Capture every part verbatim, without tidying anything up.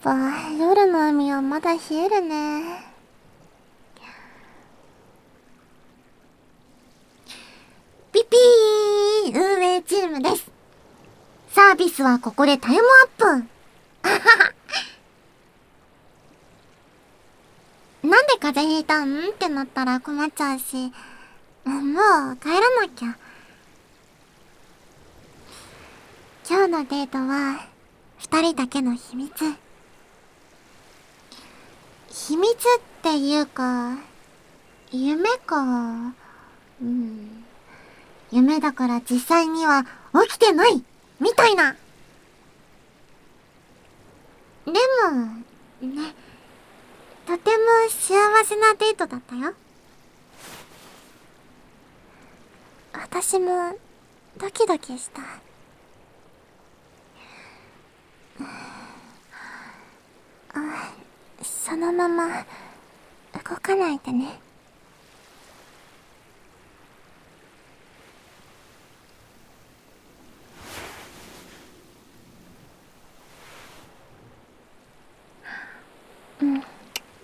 ぱ夜の海はまだ冷えるね。ピピー運営チームです。サービスはここでタイムアップ。なんで風邪ひいたんってなったら困っちゃうし、もう帰らなきゃ。今日のデートは二人だけの秘密。秘密っていうか、夢か。うん。夢だから実際には起きてないみたいな。でも、ね、とても幸せなデートだったよ。私もドキドキした。あ、そのまま動かないでね。うん。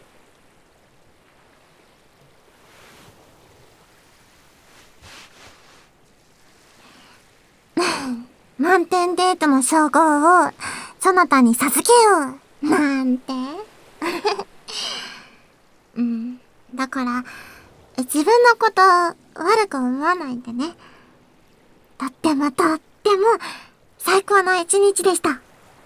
満点デートの称号をそなたに授けようなんて。うん。だから、自分のこと悪く思わないでね。とってもとっても最高の一日でした。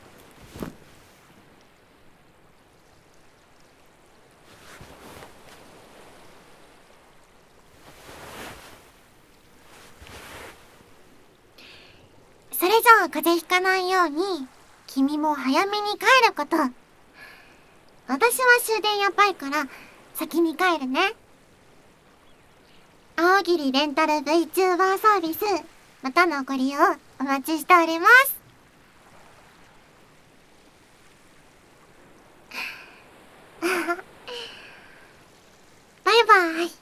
それじゃあ風邪ひかないように、君も早めに帰ること。私は終電やばいから先に帰るね。青桐レンタル VTuber サービス、またのご利用お待ちしております。バイバイ。